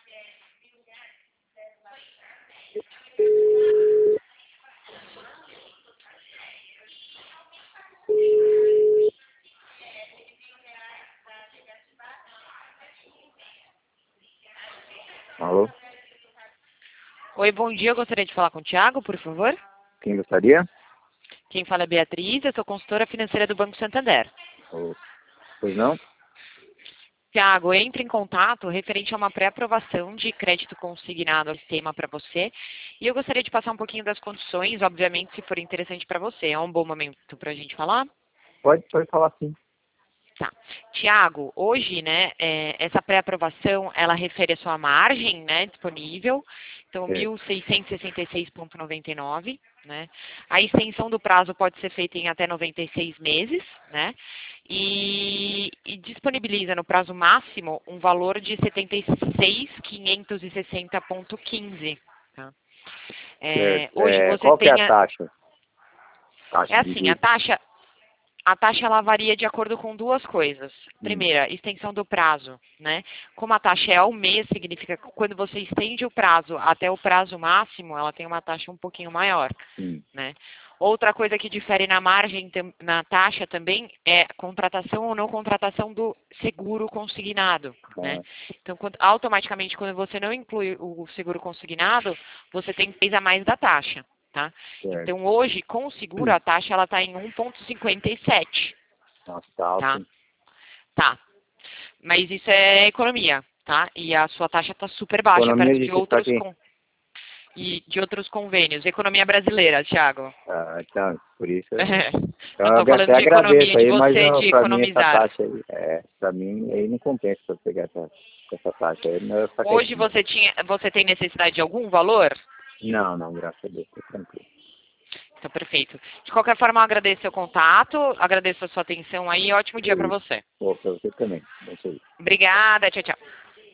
Alô? Oi, bom dia. Eu gostaria de falar com o Thiago, por favor. Quem gostaria? Quem fala é Beatriz, eu sou consultora financeira do Banco Santander. Oh, pois não? Thiago, entre em contato referente a uma pré-aprovação de crédito consignado ao sistema para você. E eu gostaria de passar um pouquinho das condições, obviamente, se for interessante para você. É um bom momento para a gente falar? Pode falar sim. Tá. Tiago, hoje, né, essa pré-aprovação, ela refere a sua margem, né, disponível, então Certo. 1.666,99, né. A extensão do prazo pode ser feita em até 96 meses, né, e disponibiliza no prazo máximo um valor de 76.560,15, tá. Certo. Hoje você Qual que é tem a taxa? é Taxa de assim, juros. a taxa ela varia de acordo com duas coisas. Hum. Primeira, extensão do prazo, né? Como a taxa é ao mês, significa que quando você estende o prazo até o prazo máximo, ela tem uma taxa um pouquinho maior, né? Outra coisa que difere na margem, na taxa também, é contratação ou não contratação do seguro consignado, né? Então, automaticamente, quando você não inclui o seguro consignado, você tem que peso a mais da taxa. Tá? Então, hoje, com o seguro, a taxa está em 1,57. Nossa, tá alto, Tá? hein? Tá. Mas isso é economia, tá? E a sua taxa está super baixa, Economia perto de de quê? Pra quem? de outros convênios. Economia brasileira, Thiago. Ah, então, por isso Eu então estou eu falando até de economia agradeço de aí, mas você, de pra mim essa economizar. taxa aí, pra mim aí não compensa eu pegar essa taxa aí, não é Hoje saquetinho. você tem necessidade de algum valor? Não, graças a Deus, tô tranquilo. Então, perfeito. De qualquer forma, eu agradeço seu contato, agradeço a sua atenção aí. Ótimo dia para você. Pô, pra você também. Bom serviço. Obrigada, tchau, tchau.